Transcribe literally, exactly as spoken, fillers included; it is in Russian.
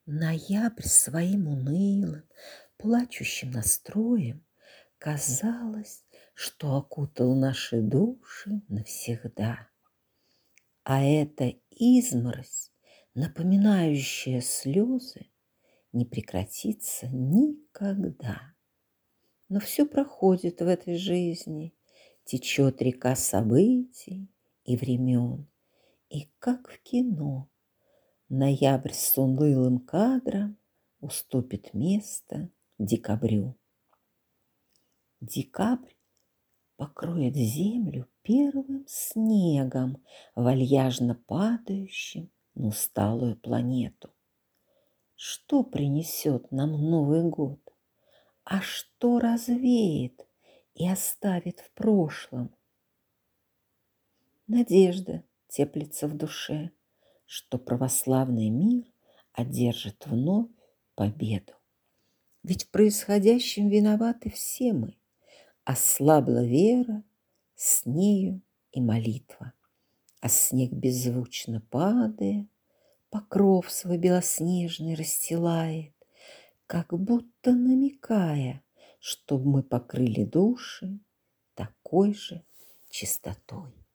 Ноябрь своим унылым, плачущим настроем, казалось, что окутал наши души навсегда. А эта изморозь, напоминающая слезы, не прекратится никогда. Но все проходит в этой жизни, течет река событий и времен. И как в кино, ноябрь с унылым кадром уступит место декабрю. Декабрь покроет землю первым снегом, вальяжно падающим на усталую планету. Что принесет нам Новый год? А что развеет и оставит в прошлом? Надежда теплится в душе, что православный мир одержит вновь победу. Ведь в происходящем виноваты все мы. Ослабла вера, с нею и молитва. А снег беззвучно падая, покров свой белоснежный расстилает, как будто намекая, чтоб мы покрыли души такой же чистотой.